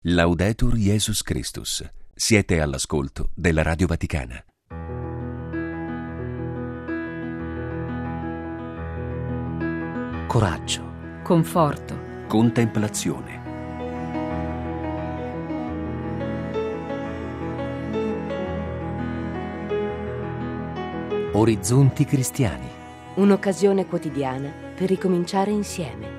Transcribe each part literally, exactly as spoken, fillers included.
Laudetur Jesus Christus. Siete all'ascolto della Radio Vaticana. Coraggio, conforto, Contemplazione. orizzonti cristiani. un'occasione quotidiana per ricominciare insieme.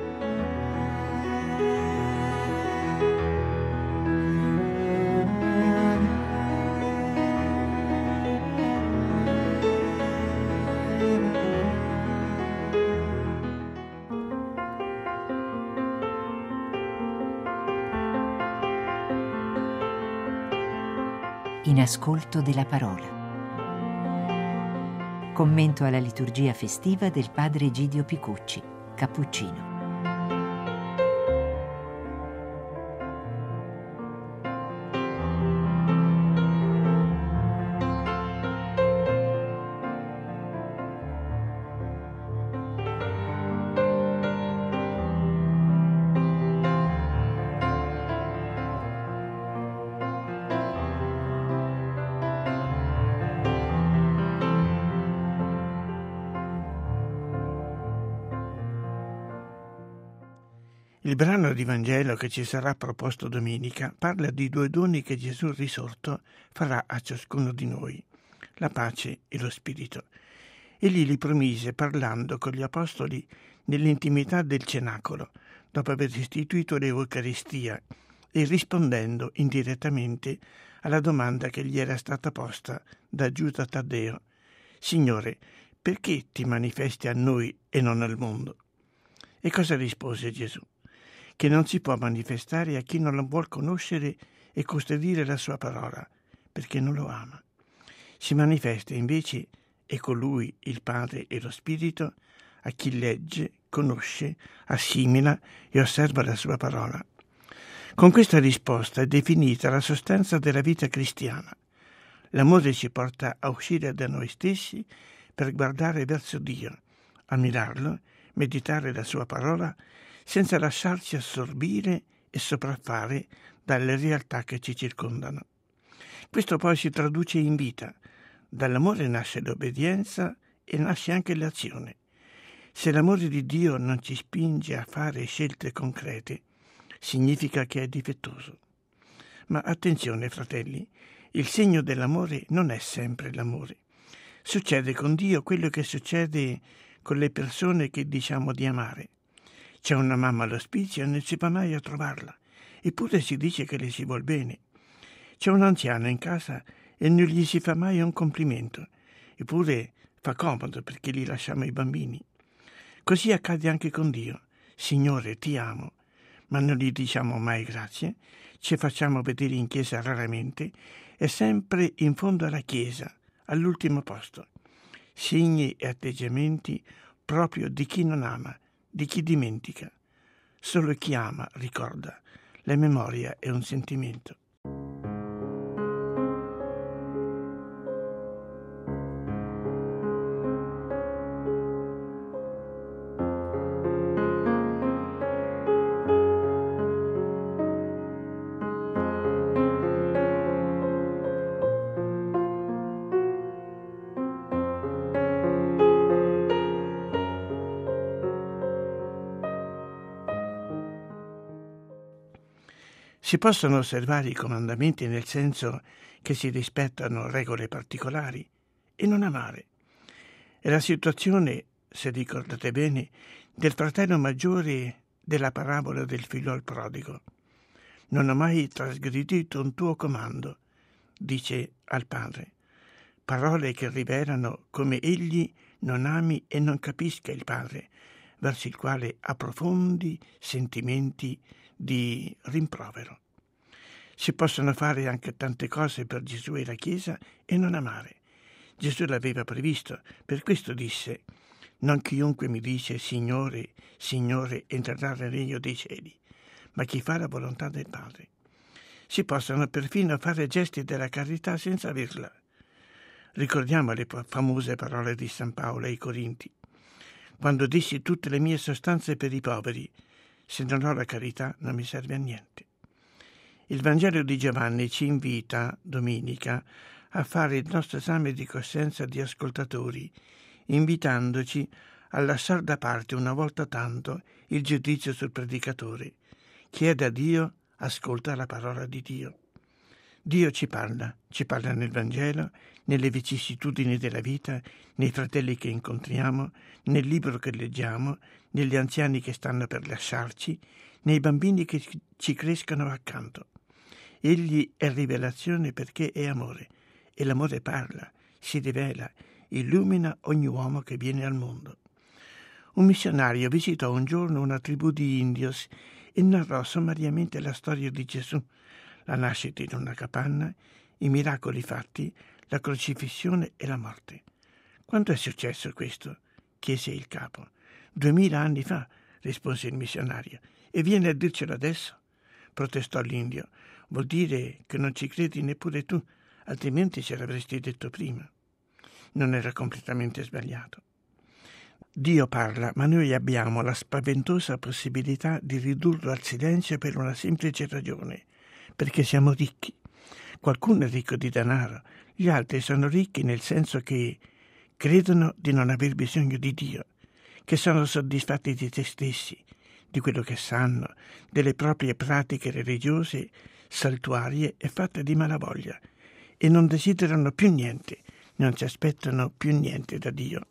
In ascolto della parola. Commento alla liturgia festiva del padre Egidio Picucci, cappuccino. Il brano di Vangelo che ci sarà proposto domenica parla di due doni che Gesù risorto farà a ciascuno di noi, la pace e lo spirito. Egli li promise parlando con gli apostoli nell'intimità del cenacolo, dopo aver istituito l'Eucaristia e rispondendo indirettamente alla domanda che gli era stata posta da Giuda Taddeo: «Signore, perché ti manifesti a noi e non al mondo?» E cosa rispose Gesù? Che non si può manifestare a chi non lo vuol conoscere e custodire la sua parola, perché non lo ama. Si manifesta invece, e con lui il Padre e lo Spirito, a chi legge, conosce, assimila e osserva la sua parola. Con questa risposta è definita la sostanza della vita cristiana. L'amore ci porta a uscire da noi stessi per guardare verso Dio, ammirarlo, meditare la sua parola, senza lasciarci assorbire e sopraffare dalle realtà che ci circondano. Questo poi si traduce in vita. Dall'amore nasce l'obbedienza e nasce anche l'azione. Se l'amore di Dio non ci spinge a fare scelte concrete, significa che è difettoso. Ma attenzione, fratelli, il segno dell'amore non è sempre l'amore. Succede con Dio quello che succede con le persone che diciamo di amare. C'è una mamma all'ospizio e non si va mai a trovarla, eppure si dice che le si vuol bene. C'è un anziano in casa e non gli si fa mai un complimento, eppure fa comodo perché gli lasciamo i bambini. Così accade anche con Dio. Signore, ti amo, ma non gli diciamo mai grazie, ci facciamo vedere in chiesa raramente e sempre in fondo alla chiesa, all'ultimo posto. Segni e atteggiamenti proprio di chi non ama, di chi dimentica. Solo chi ama ricorda. La memoria è un sentimento. Si possono osservare i comandamenti nel senso che si rispettano regole particolari e non amare. È la situazione, se ricordate bene, del fratello maggiore della parabola del figliol prodigo. Non ho mai trasgredito un tuo comando, dice al padre. Parole che rivelano come egli non ami e non capisca il padre, verso il quale ha profondi sentimenti di rimprovero. Si possono fare anche tante cose per Gesù e la Chiesa e non amare. Gesù l'aveva previsto, per questo disse: non chiunque mi dice Signore, Signore entrerà nel regno dei cieli, ma chi fa la volontà del Padre. Si possono perfino fare gesti della carità senza averla. Ricordiamo le famose parole di San Paolo ai Corinti: quando dissi tutte le mie sostanze per i poveri, se non ho la carità non mi serve a niente. Il Vangelo di Giovanni ci invita, domenica, a fare il nostro esame di coscienza di ascoltatori, invitandoci a lasciare da parte una volta tanto il giudizio sul predicatore. Chiede a Dio, ascolta la parola di Dio. Dio ci parla, ci parla nel Vangelo, nelle vicissitudini della vita, nei fratelli che incontriamo, nel libro che leggiamo, negli anziani che stanno per lasciarci, nei bambini che ci crescono accanto. Egli è rivelazione perché è amore, e l'amore parla, si rivela, illumina ogni uomo che viene al mondo. Un missionario visitò un giorno una tribù di indios e narrò sommariamente la storia di Gesù, la nascita in una capanna, i miracoli fatti, la crocifissione e la morte. Quando è successo questo? Chiese il capo. Duemila anni fa, rispose il missionario. E viene a dircelo adesso? Protestò l'indio. Vuol dire che non ci credi neppure tu, altrimenti ce l'avresti detto prima. Non era completamente sbagliato. Dio parla, ma noi abbiamo la spaventosa possibilità di ridurlo al silenzio per una semplice ragione, perché siamo ricchi. Qualcuno è ricco di denaro, gli altri sono ricchi nel senso che credono di non aver bisogno di Dio, che sono soddisfatti di se stessi, di quello che sanno, delle proprie pratiche religiose saltuarie e fatte di malavoglia, e non desiderano più niente, non si aspettano più niente da Dio.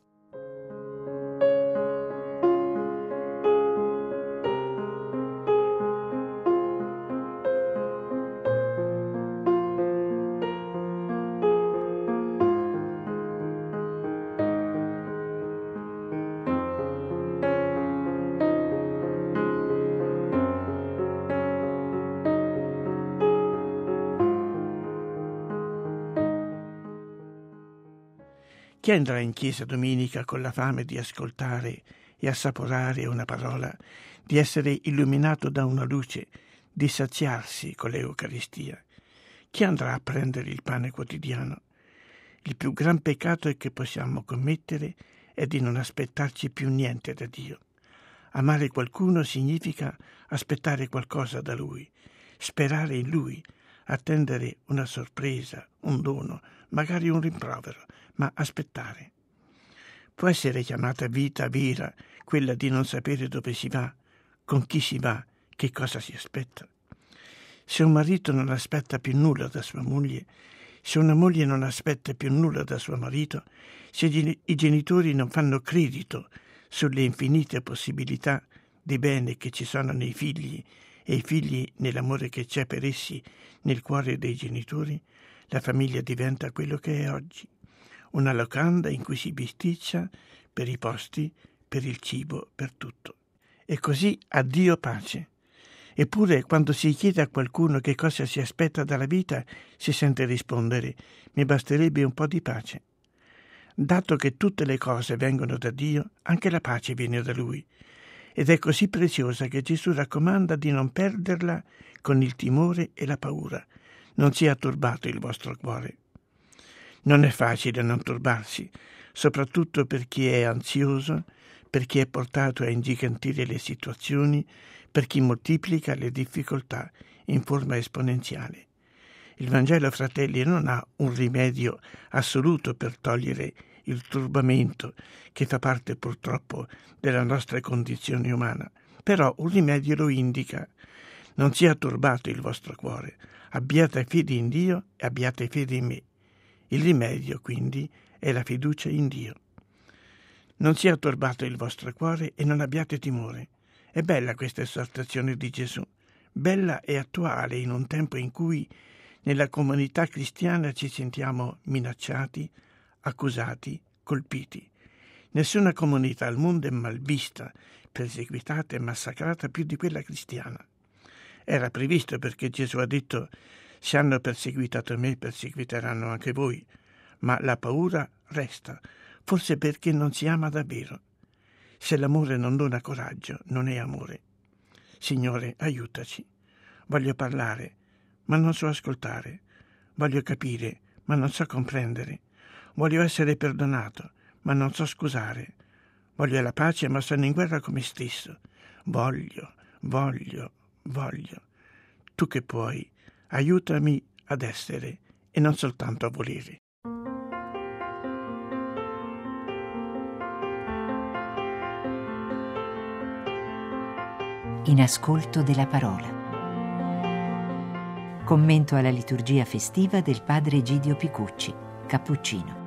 Chi andrà in chiesa domenica con la fame di ascoltare e assaporare una parola, di essere illuminato da una luce, di saziarsi con l'Eucaristia? Chi andrà a prendere il pane quotidiano? Il più gran peccato che possiamo commettere è di non aspettarci più niente da Dio. Amare qualcuno significa aspettare qualcosa da Lui, sperare in Lui, attendere una sorpresa, un dono, magari un rimprovero, ma aspettare. Può essere chiamata vita vera quella di non sapere dove si va, con chi si va, che cosa si aspetta. Se un marito non aspetta più nulla da sua moglie, se una moglie non aspetta più nulla da suo marito, se i genitori non fanno credito sulle infinite possibilità di bene che ci sono nei figli e i figli nell'amore che c'è per essi nel cuore dei genitori, la famiglia diventa quello che è oggi. Una locanda in cui si bisticcia per i posti, per il cibo, per tutto. E così addio pace. Eppure quando si chiede a qualcuno che cosa si aspetta dalla vita, si sente rispondere: mi basterebbe un po' di pace. Dato che tutte le cose vengono da Dio, anche la pace viene da Lui. Ed è così preziosa che Gesù raccomanda di non perderla con il timore e la paura. Non sia turbato il vostro cuore. Non è facile non turbarsi, soprattutto per chi è ansioso, per chi è portato a ingigantire le situazioni, per chi moltiplica le difficoltà in forma esponenziale. Il Vangelo, fratelli, non ha un rimedio assoluto per togliere il turbamento che fa parte purtroppo della nostra condizione umana, però un rimedio lo indica. Non sia turbato il vostro cuore, abbiate fede in Dio e abbiate fede in me. Il rimedio, quindi, è la fiducia in Dio. Non sia turbato il vostro cuore e non abbiate timore. È bella questa esortazione di Gesù, bella e attuale in un tempo in cui nella comunità cristiana ci sentiamo minacciati, accusati, colpiti. Nessuna comunità al mondo è malvista, perseguitata e massacrata più di quella cristiana. Era previsto perché Gesù ha detto: se hanno perseguitato me, perseguiteranno anche voi. Ma la paura resta, forse perché non si ama davvero. Se l'amore non dona coraggio, non è amore. Signore, aiutaci. Voglio parlare, ma non so ascoltare. Voglio capire, ma non so comprendere. Voglio essere perdonato, ma non so scusare. Voglio la pace, ma sono in guerra con me stesso. Voglio, voglio, voglio. Tu che puoi, Aiutami ad essere e non soltanto a volere. In ascolto della parola. Commento alla liturgia festiva del padre Egidio Picucci, cappuccino.